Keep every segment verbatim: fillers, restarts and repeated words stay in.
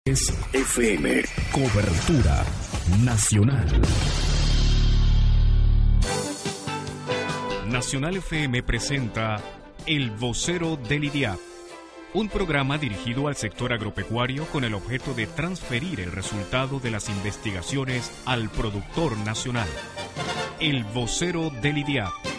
Es F M, cobertura nacional. Nacional F M presenta El Vocero del I D I A P, un programa dirigido al sector agropecuario con el objeto de transferir el resultado de las investigaciones al productor nacional. El Vocero del I D I A P.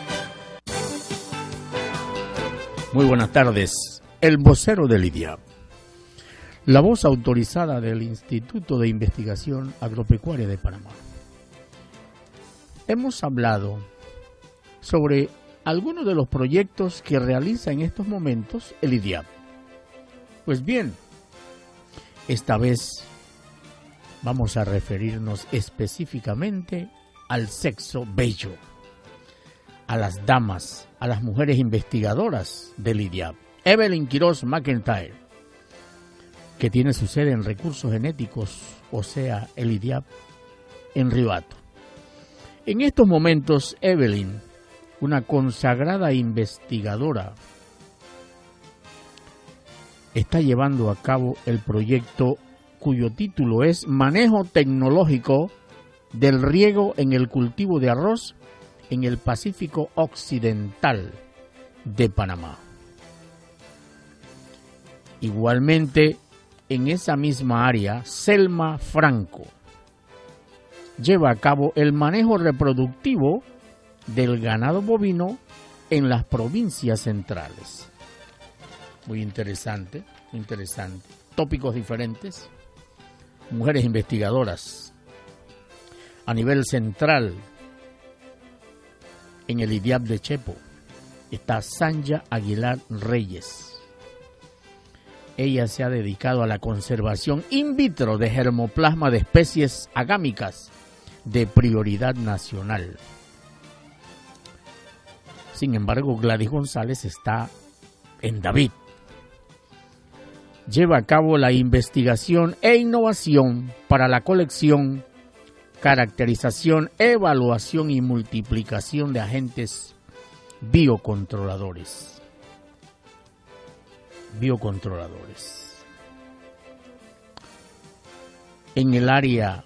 Muy buenas tardes. El Vocero del I D I A P. La voz autorizada del Instituto de Investigación Agropecuaria de Panamá. Hemos hablado sobre algunos de los proyectos que realiza en estos momentos el I D I A P. Pues bien, esta vez vamos a referirnos específicamente al sexo bello, a las damas, a las mujeres investigadoras del I D I A P. Evelyn Quiroz McIntyre, que tiene su sede en Recursos Genéticos, o sea, el I D I A P, en Río Hato. En estos momentos, Evelyn, una consagrada investigadora, está llevando a cabo el proyecto cuyo título es Manejo Tecnológico del Riego en el Cultivo de Arroz en el Pacífico Occidental de Panamá. Igualmente, en esa misma área, Selma Franco lleva a cabo el manejo reproductivo del ganado bovino en las provincias centrales. Muy interesante, muy interesante. Tópicos diferentes. Mujeres investigadoras. A nivel central, en el I D I A P de Chepo, está Sanja Aguilar Reyes. Ella se ha dedicado a la conservación in vitro de germoplasma de especies agámicas de prioridad nacional. Sin embargo, Gladys González está en David. Lleva a cabo la investigación e innovación para la colección, caracterización, evaluación y multiplicación de agentes biocontroladores. biocontroladores. En el área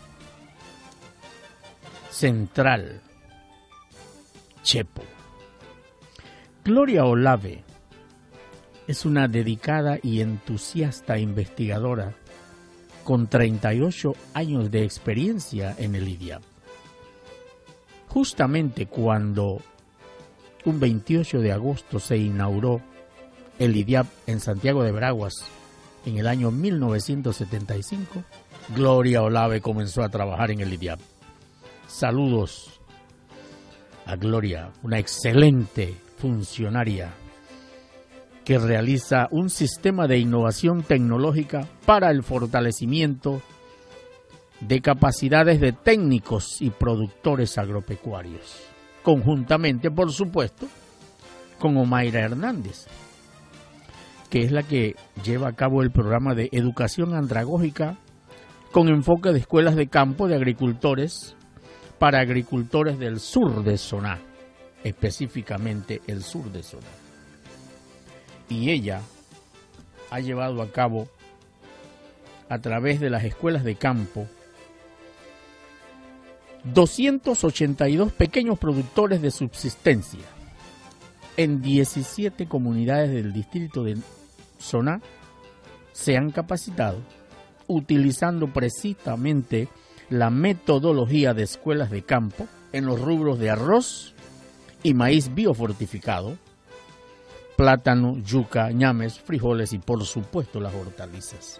central, Chepo, Gloria Olave es una dedicada y entusiasta investigadora con treinta y ocho años de experiencia en el I D I A P. Justamente cuando un veintiocho de agosto se inauguró el I D I A P en Santiago de Veraguas en el año mil novecientos setenta y cinco, Gloria Olave comenzó a trabajar en el I D I A P. Saludos a Gloria, una excelente funcionaria que realiza un sistema de innovación tecnológica para el fortalecimiento de capacidades de técnicos y productores agropecuarios, conjuntamente, por supuesto, con Omaira Hernández, que es la que lleva a cabo el programa de educación andragógica con enfoque de escuelas de campo de agricultores para agricultores del sur de Soná, específicamente el sur de Soná. Y ella ha llevado a cabo, a través de las escuelas de campo, doscientos ochenta y dos pequeños productores de subsistencia en diecisiete comunidades del distrito de Soná. Se han capacitado utilizando precisamente la metodología de escuelas de campo en los rubros de arroz y maíz biofortificado, plátano, yuca, ñames, frijoles y por supuesto las hortalizas.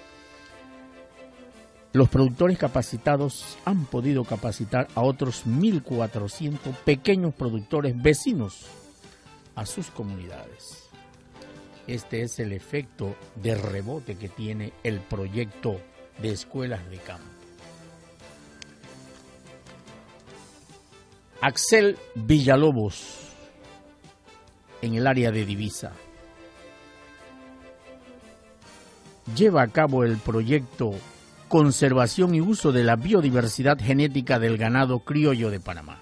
Los productores capacitados han podido capacitar a otros mil cuatrocientos pequeños productores vecinos a sus comunidades. Este es el efecto de rebote que tiene el proyecto de escuelas de campo. Axel Villalobos, en el área de Divisa, lleva a cabo el proyecto Conservación y Uso de la Biodiversidad Genética del Ganado Criollo de Panamá.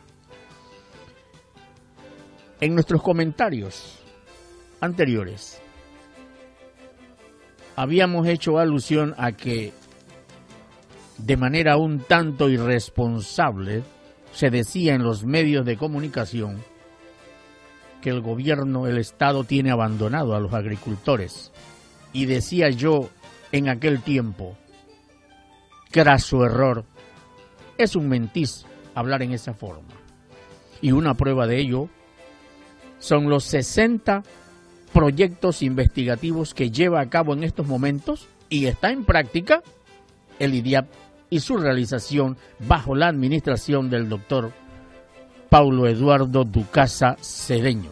En nuestros comentarios anteriores habíamos hecho alusión a que de manera un tanto irresponsable se decía en los medios de comunicación que el gobierno, el Estado tiene abandonado a los agricultores. Y decía yo en aquel tiempo, craso error, es un mentís hablar en esa forma. Y una prueba de ello son los sesenta proyectos investigativos que lleva a cabo en estos momentos y está en práctica el I D I A P y su realización bajo la administración del doctor Paulo Eduardo Ducasa Cedeño.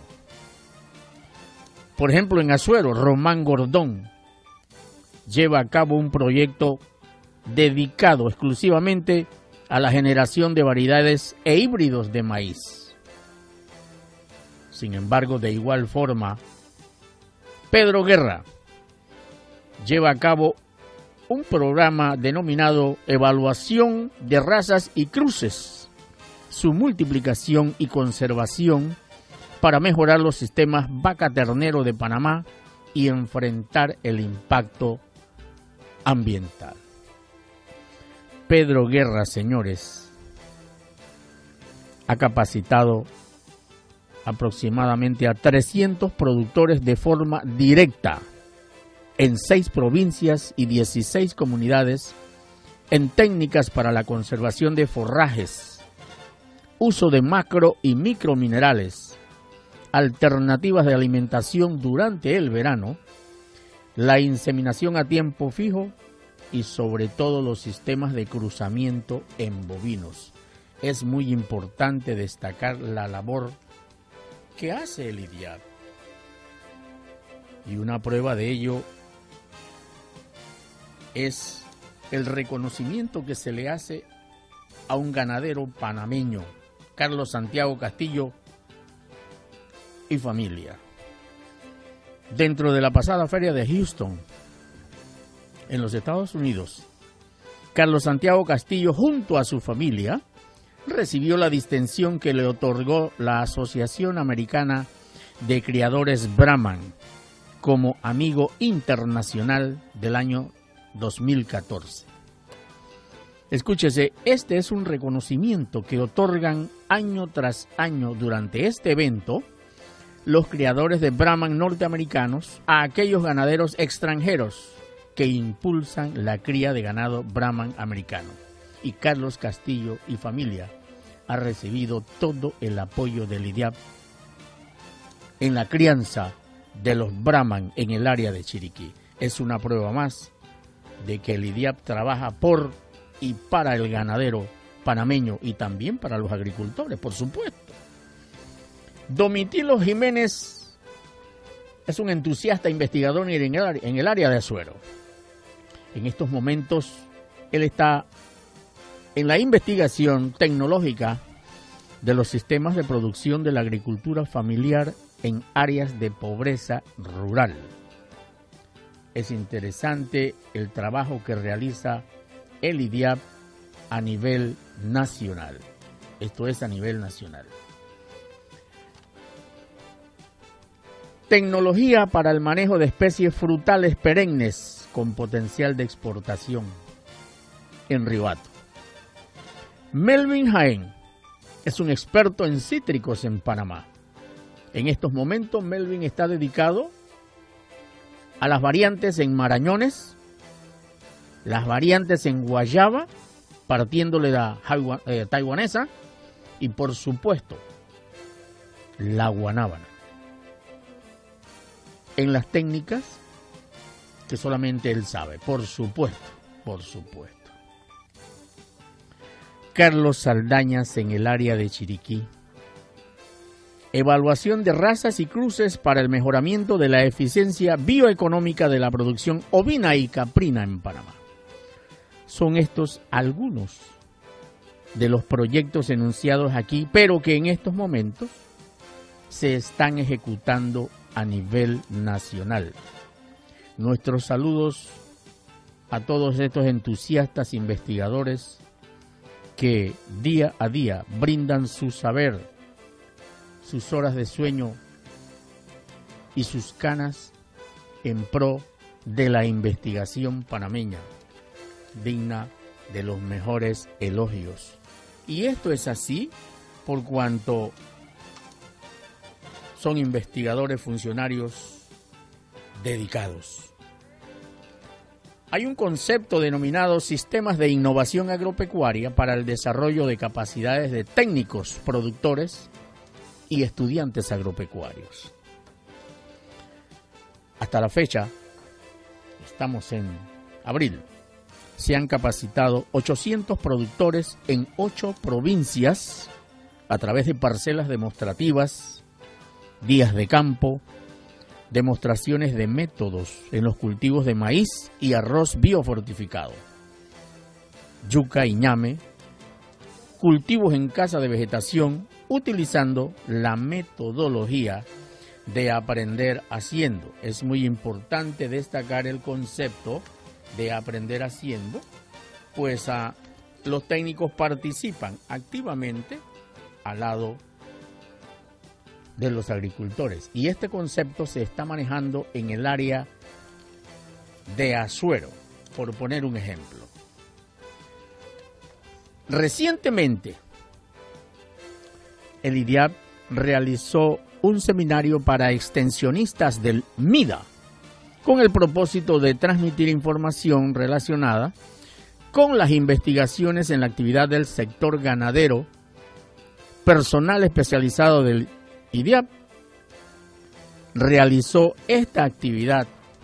Por ejemplo, en Azuero, Román Gordón lleva a cabo un proyecto dedicado exclusivamente a la generación de variedades e híbridos de maíz. Sin embargo, de igual forma, Pedro Guerra lleva a cabo un programa denominado Evaluación de Razas y Cruces, su multiplicación y conservación para mejorar los sistemas vaca-ternero de Panamá y enfrentar el impacto ambiental. Pedro Guerra, señores, ha capacitado aproximadamente a trescientos productores de forma directa en seis provincias y dieciséis comunidades en técnicas para la conservación de forrajes, uso de macro y microminerales, alternativas de alimentación durante el verano, la inseminación a tiempo fijo y sobre todo los sistemas de cruzamiento en bovinos. Es muy importante destacar la labor que hace el I D I A P. Y una prueba de ello es el reconocimiento que se le hace a un ganadero panameño, Carlos Santiago Castillo y familia. Dentro de la pasada feria de Houston, en los Estados Unidos, Carlos Santiago Castillo, junto a su familia, recibió la distinción que le otorgó la Asociación Americana de Criadores Brahman como amigo internacional del año dos mil catorce. Escúchese, este es un reconocimiento que otorgan año tras año durante este evento los criadores de Brahman norteamericanos a aquellos ganaderos extranjeros que impulsan la cría de ganado Brahman americano. Y Carlos Castillo y familia ha recibido todo el apoyo del I D I A P en la crianza de los Brahman en el área de Chiriquí. Es una prueba más de que el I D I A P trabaja por y para el ganadero panameño y también para los agricultores, por supuesto. Domitilo Jiménez es un entusiasta investigador en el, en el área de Azuero. En estos momentos, él está en la investigación tecnológica de los sistemas de producción de la agricultura familiar en áreas de pobreza rural. Es interesante el trabajo que realiza el I D I A P a nivel nacional. Esto es a nivel nacional. Tecnología para el manejo de especies frutales perennes con potencial de exportación en Ribato. Melvin Jaén es un experto en cítricos en Panamá. En estos momentos Melvin está dedicado a las variantes en marañones, las variantes en guayaba, partiéndole la eh, taiwanesa y por supuesto la guanábana. En las técnicas que solamente él sabe, por supuesto, por supuesto. Carlos Saldañas en el área de Chiriquí. Evaluación de razas y cruces para el mejoramiento de la eficiencia bioeconómica de la producción ovina y caprina en Panamá. Son estos algunos de los proyectos enunciados aquí, pero que en estos momentos se están ejecutando a nivel nacional. Nuestros saludos a todos estos entusiastas investigadores que día a día brindan su saber, sus horas de sueño y sus canas en pro de la investigación panameña, digna de los mejores elogios. Y esto es así por cuanto son investigadores funcionarios dedicados. Hay un concepto denominado sistemas de innovación agropecuaria para el desarrollo de capacidades de técnicos, productores y estudiantes agropecuarios. Hasta la fecha, estamos en abril, se han capacitado ochocientos productores en ocho provincias a través de parcelas demostrativas, días de campo, demostraciones de métodos en los cultivos de maíz y arroz biofortificado, yuca y ñame, cultivos en casa de vegetación, utilizando la metodología de aprender haciendo. Es muy importante destacar el concepto de aprender haciendo, pues a, los técnicos participan activamente al lado de los agricultores. Y este concepto se está manejando en el área de Azuero, por poner un ejemplo. Recientemente, el I D I A P realizó un seminario para extensionistas del MIDA con el propósito de transmitir información relacionada con las investigaciones en la actividad del sector ganadero. Personal especializado del I D I A P realizó esta actividad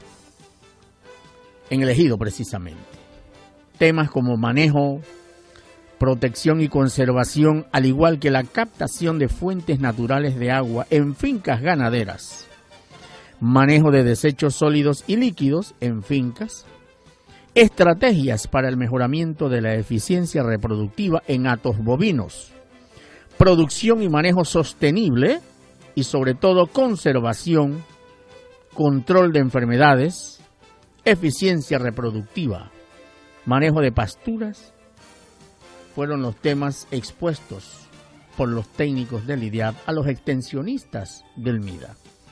en el ejido precisamente. Temas como manejo, protección y conservación, al igual que la captación de fuentes naturales de agua en fincas ganaderas, manejo de desechos sólidos y líquidos en fincas, estrategias para el mejoramiento de la eficiencia reproductiva en hatos bovinos, producción y manejo sostenible y sobre todo conservación, control de enfermedades, eficiencia reproductiva, manejo de pasturas, fueron los temas expuestos por los técnicos del I D I A P a los extensionistas del MIDA.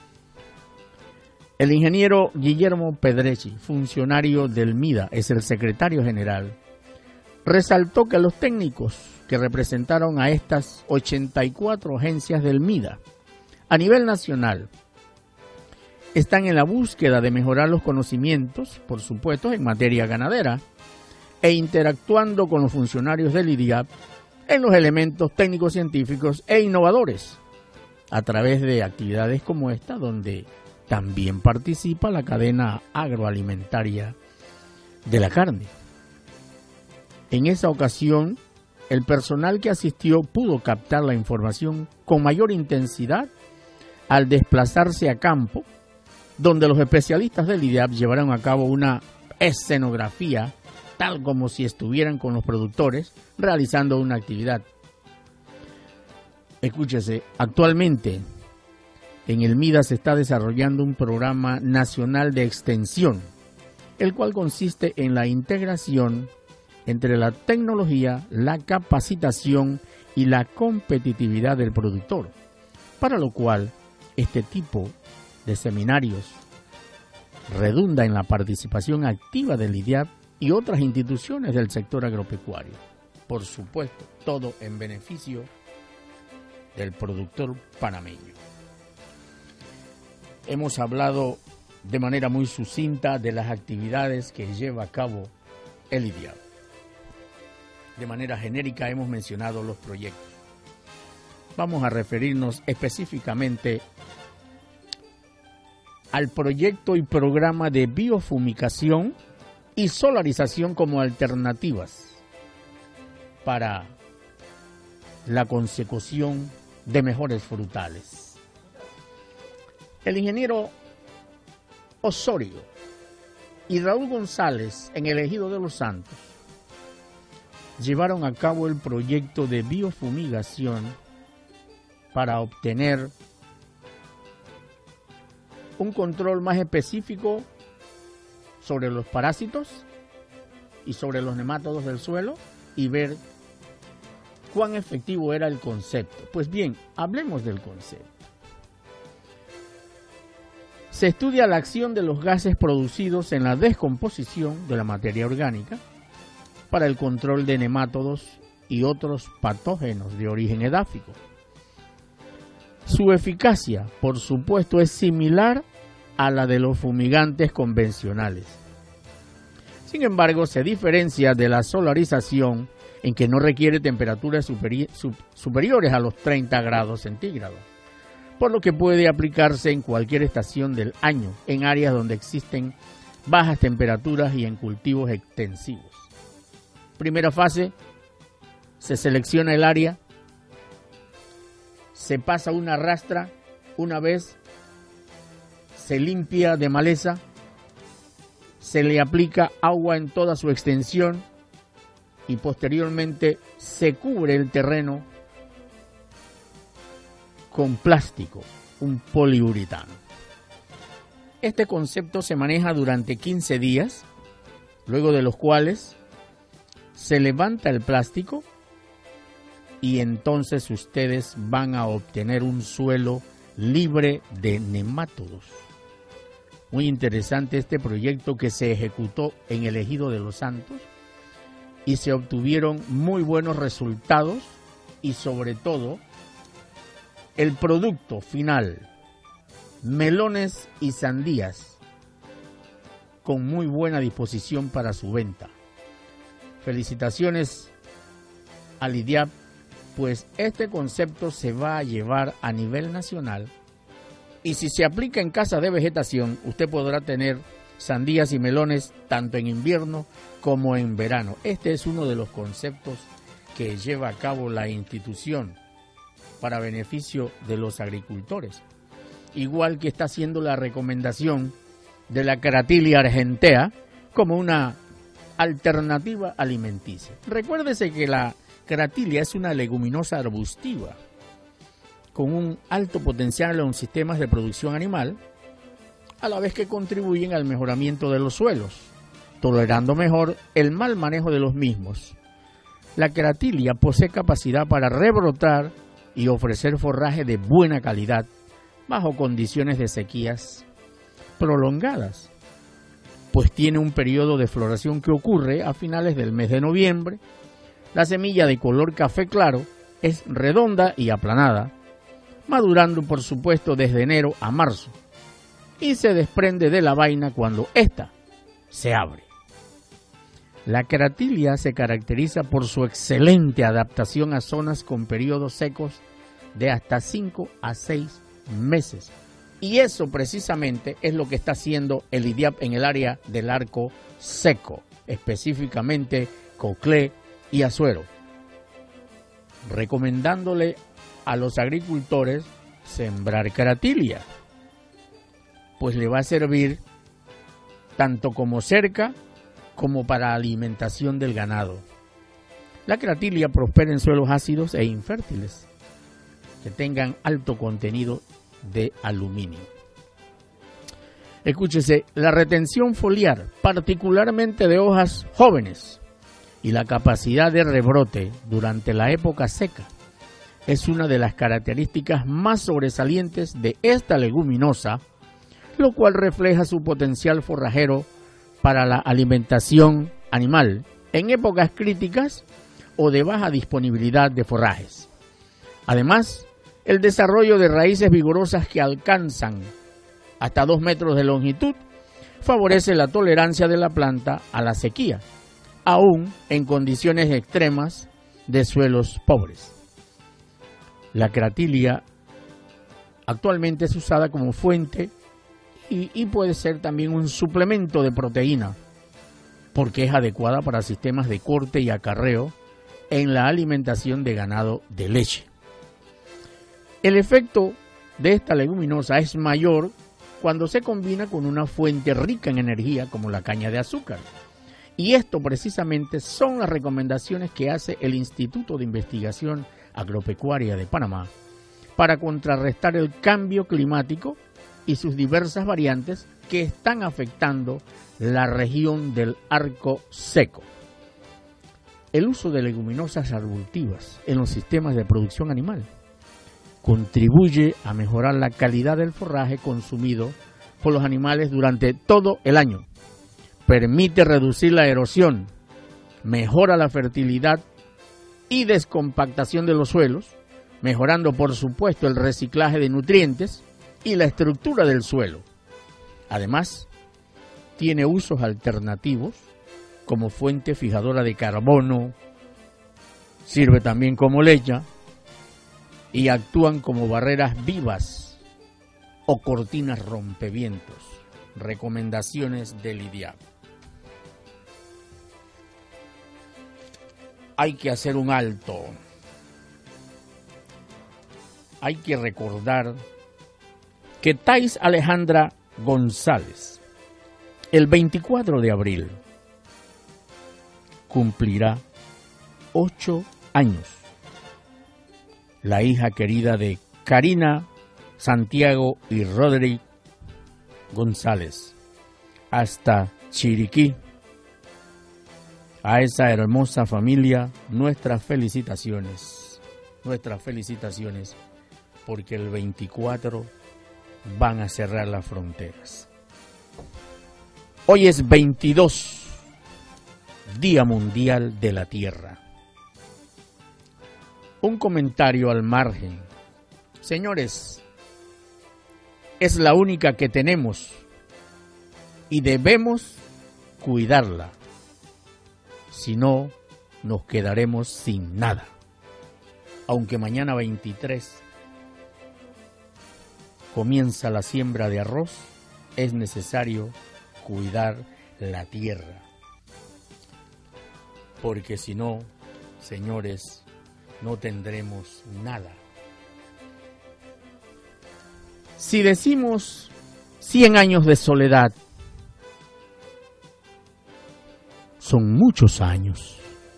El ingeniero Guillermo Pedrechi, funcionario del MIDA, es el secretario general, resaltó que los técnicos que representaron a estas ochenta y cuatro agencias del MIDA a nivel nacional están en la búsqueda de mejorar los conocimientos, por supuesto, en materia ganadera, e interactuando con los funcionarios del I D I A P en los elementos técnicos, científicos e innovadores, a través de actividades como esta, donde también participa la cadena agroalimentaria de la carne. En esa ocasión, el personal que asistió pudo captar la información con mayor intensidad al desplazarse a campo, donde los especialistas del I D I A P llevaron a cabo una escenografía tal como si estuvieran con los productores realizando una actividad. Escúchese, actualmente en el MIDA se está desarrollando un programa nacional de extensión, el cual consiste en la integración entre la tecnología, la capacitación y la competitividad del productor, para lo cual este tipo de seminarios redunda en la participación activa del I D I A P y otras instituciones del sector agropecuario. Por supuesto, todo en beneficio del productor panameño. Hemos hablado de manera muy sucinta de las actividades que lleva a cabo el I D I A P. De manera genérica hemos mencionado los proyectos. Vamos a referirnos específicamente al proyecto y programa de biofumigación y solarización como alternativas para la consecución de mejores frutales. El ingeniero Osorio y Raúl González, en el Ejido de Los Santos, llevaron a cabo el proyecto de biofumigación para obtener un control más específico sobre los parásitos y sobre los nemátodos del suelo y ver cuán efectivo era el concepto. Pues bien, hablemos del concepto. Se estudia la acción de los gases producidos en la descomposición de la materia orgánica para el control de nemátodos y otros patógenos de origen edáfico. Su eficacia, por supuesto, es similar a la de los fumigantes convencionales. Sin embargo, se diferencia de la solarización en que no requiere temperaturas superi- su- superiores a los treinta grados centígrados, por lo que puede aplicarse en cualquier estación del año, en áreas donde existen bajas temperaturas y en cultivos extensivos. Primera fase, se selecciona el área, se pasa una rastra, una vez se limpia de maleza, se le aplica agua en toda su extensión y posteriormente se cubre el terreno con plástico, un poliuretano. Este concepto se maneja durante quince días, luego de los cuales se levanta el plástico y entonces ustedes van a obtener un suelo libre de nemátodos. Muy interesante este proyecto que se ejecutó en el Ejido de Los Santos y se obtuvieron muy buenos resultados y sobre todo el producto final, melones y sandías con muy buena disposición para su venta. Felicitaciones al I D I A P, pues este concepto se va a llevar a nivel nacional y si se aplica en casa de vegetación, usted podrá tener sandías y melones tanto en invierno como en verano. Este es uno de los conceptos que lleva a cabo la institución para beneficio de los agricultores, igual que está haciendo la recomendación de la Caratilia argentea como una alternativa alimenticia. Recuérdese que la Caratilia es una leguminosa arbustiva con un alto potencial en los sistemas de producción animal, a la vez que contribuyen al mejoramiento de los suelos, tolerando mejor el mal manejo de los mismos. La Caratilia posee capacidad para rebrotar y ofrecer forraje de buena calidad bajo condiciones de sequías prolongadas, pues tiene un periodo de floración que ocurre a finales del mes de noviembre. La semilla de color café claro es redonda y aplanada, madurando por supuesto desde enero a marzo, y se desprende de la vaina cuando ésta se abre. La Caratilia se caracteriza por su excelente adaptación a zonas con periodos secos de hasta cinco a seis meses. Y eso precisamente es lo que está haciendo el I D I A P en el área del arco seco, específicamente Coclé y Azuero, recomendándole a los agricultores sembrar Caratilia, pues le va a servir tanto como cerca como para alimentación del ganado. La Caratilia prospera en suelos ácidos e infértiles que tengan alto contenido de aluminio. Escúchese, la retención foliar, particularmente de hojas jóvenes, y la capacidad de rebrote durante la época seca es una de las características más sobresalientes de esta leguminosa, lo cual refleja su potencial forrajero para la alimentación animal en épocas críticas o de baja disponibilidad de forrajes. Además, el desarrollo de raíces vigorosas que alcanzan hasta dos metros de longitud favorece la tolerancia de la planta a la sequía, aún en condiciones extremas de suelos pobres. La Caratilia actualmente es usada como fuente y, y puede ser también un suplemento de proteína, porque es adecuada para sistemas de corte y acarreo en la alimentación de ganado de leche. El efecto de esta leguminosa es mayor cuando se combina con una fuente rica en energía como la caña de azúcar. Y esto precisamente son las recomendaciones que hace el Instituto de Investigación Agropecuaria de Panamá para contrarrestar el cambio climático y sus diversas variantes que están afectando la región del arco seco. El uso de leguminosas arbustivas en los sistemas de producción animal contribuye a mejorar la calidad del forraje consumido por los animales durante todo el año. Permite reducir la erosión, mejora la fertilidad y descompactación de los suelos, mejorando por supuesto el reciclaje de nutrientes y la estructura del suelo. Además, tiene usos alternativos como fuente fijadora de carbono, sirve también como leña y actúan como barreras vivas o cortinas rompevientos. Recomendaciones del I D I A P. Hay que hacer un alto. Hay que recordar que Thais Alejandra González, el veinticuatro de abril, cumplirá ocho años. La hija querida de Karina, Santiago y Roderick González, hasta Chiriquí. A esa hermosa familia, nuestras felicitaciones, nuestras felicitaciones, porque el veinticuatro van a cerrar las fronteras. Hoy es veintidós, Día Mundial de la Tierra. Un comentario al margen. Señores, es la única que tenemos y debemos cuidarla. Si no, nos quedaremos sin nada. Aunque mañana veintitrés comienza la siembra de arroz, es necesario cuidar la tierra. Porque si no, señores, no tendremos nada. Si decimos cien años de soledad, son muchos años.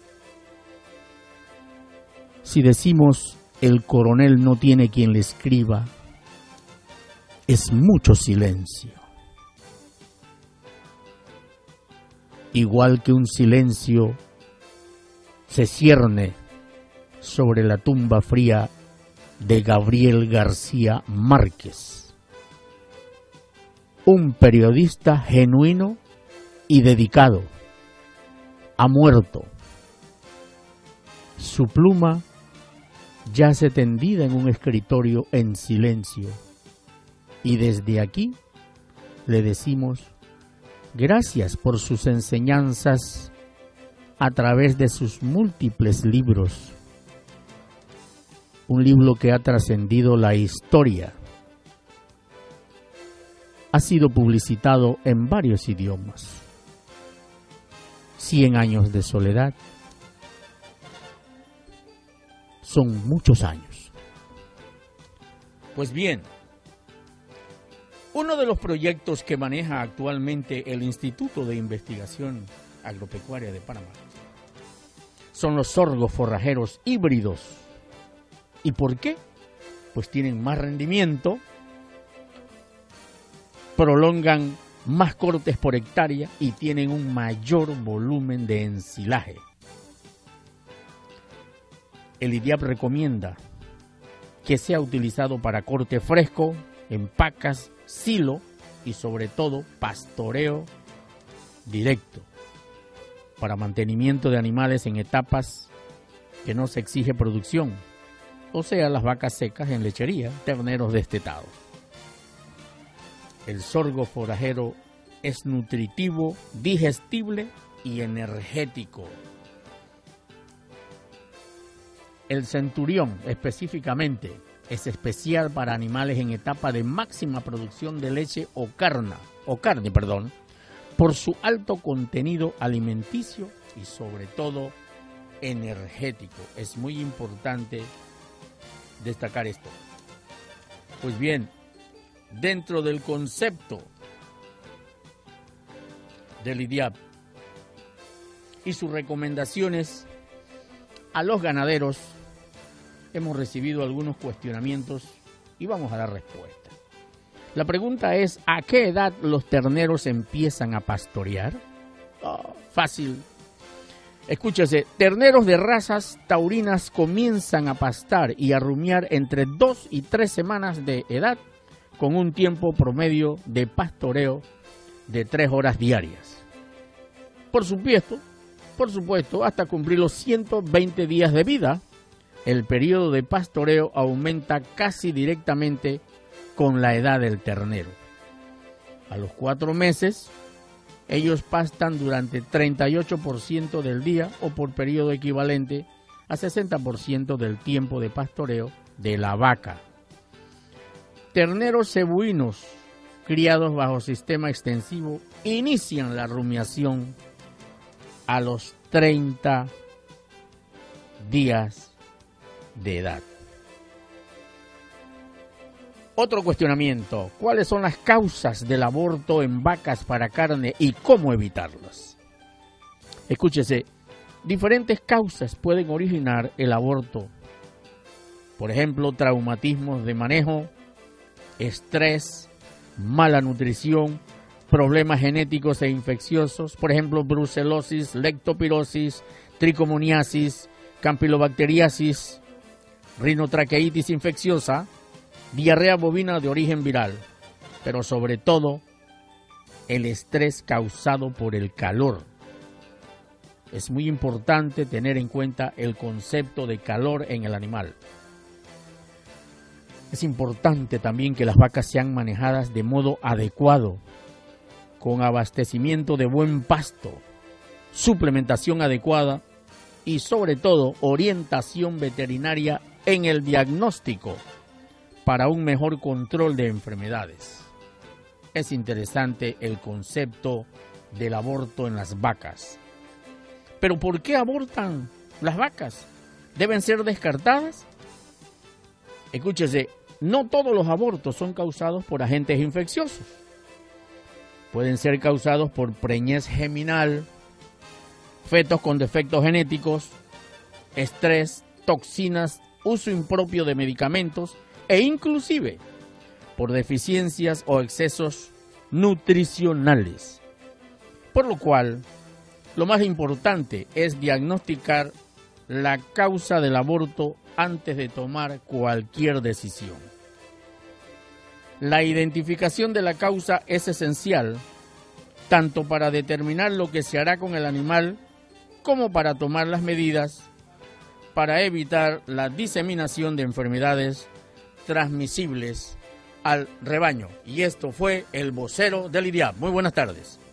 Si decimos el coronel no tiene quien le escriba, es mucho silencio. Igual que un silencio se cierne sobre la tumba fría de Gabriel García Márquez, un periodista genuino y dedicado. Ha muerto. Su pluma yace tendida en un escritorio en silencio. Y desde aquí le decimos gracias por sus enseñanzas a través de sus múltiples libros. Un libro que ha trascendido la historia. Ha sido publicitado en varios idiomas. Cien años de soledad son muchos años. Pues bien, uno de los proyectos que maneja actualmente el Instituto de Investigación Agropecuaria de Panamá son los sorgos forrajeros híbridos. ¿Y por qué? Pues tienen más rendimiento, prolongan más cortes por hectárea y tienen un mayor volumen de ensilaje. El I D I A P recomienda que sea utilizado para corte fresco, en pacas, silo y sobre todo pastoreo directo, para mantenimiento de animales en etapas que no se exige producción, o sea, las vacas secas en lechería, terneros destetados. El sorgo forajero es nutritivo, digestible y energético. El centurión específicamente es especial para animales en etapa de máxima producción de leche o carne, o carne, perdón, por su alto contenido alimenticio y sobre todo energético. Es muy importante destacar esto. Pues bien, dentro del concepto del I D I A P y sus recomendaciones a los ganaderos, hemos recibido algunos cuestionamientos y vamos a dar respuesta. La pregunta es, ¿a qué edad los terneros empiezan a pastorear? Oh, fácil. Escúchese, terneros de razas taurinas comienzan a pastar y a rumiar entre dos y tres semanas de edad con un tiempo promedio de pastoreo de tres horas diarias. Por supuesto, por supuesto, hasta cumplir los ciento veinte días de vida, el periodo de pastoreo aumenta casi directamente con la edad del ternero. A los cuatro meses, ellos pastan durante treinta y ocho por ciento del día o por periodo equivalente a sesenta por ciento del tiempo de pastoreo de la vaca. Terneros cebuinos criados bajo sistema extensivo inician la rumiación a los treinta días de edad. Otro cuestionamiento: ¿cuáles son las causas del aborto en vacas para carne y cómo evitarlas? Escúchese, diferentes causas pueden originar el aborto. Por ejemplo, traumatismos de manejo, estrés, mala nutrición, problemas genéticos e infecciosos, por ejemplo, brucelosis, leptospirosis, tricomoniasis, campylobacteriasis, rinotraqueitis infecciosa, diarrea bovina de origen viral, pero sobre todo el estrés causado por el calor. Es muy importante tener en cuenta el concepto de calor en el animal. Es importante también que las vacas sean manejadas de modo adecuado, con abastecimiento de buen pasto, suplementación adecuada y sobre todo orientación veterinaria en el diagnóstico para un mejor control de enfermedades. Es interesante el concepto del aborto en las vacas. ¿Pero por qué abortan las vacas? ¿Deben ser descartadas? Escúchese, no todos los abortos son causados por agentes infecciosos. Pueden ser causados por preñez geminal, fetos con defectos genéticos, estrés, toxinas, uso impropio de medicamentos e inclusive por deficiencias o excesos nutricionales. Por lo cual, lo más importante es diagnosticar la causa del aborto antes de tomar cualquier decisión. La identificación de la causa es esencial tanto para determinar lo que se hará con el animal como para tomar las medidas para evitar la diseminación de enfermedades transmisibles al rebaño. Y esto fue el vocero del I D I A P. Muy buenas tardes.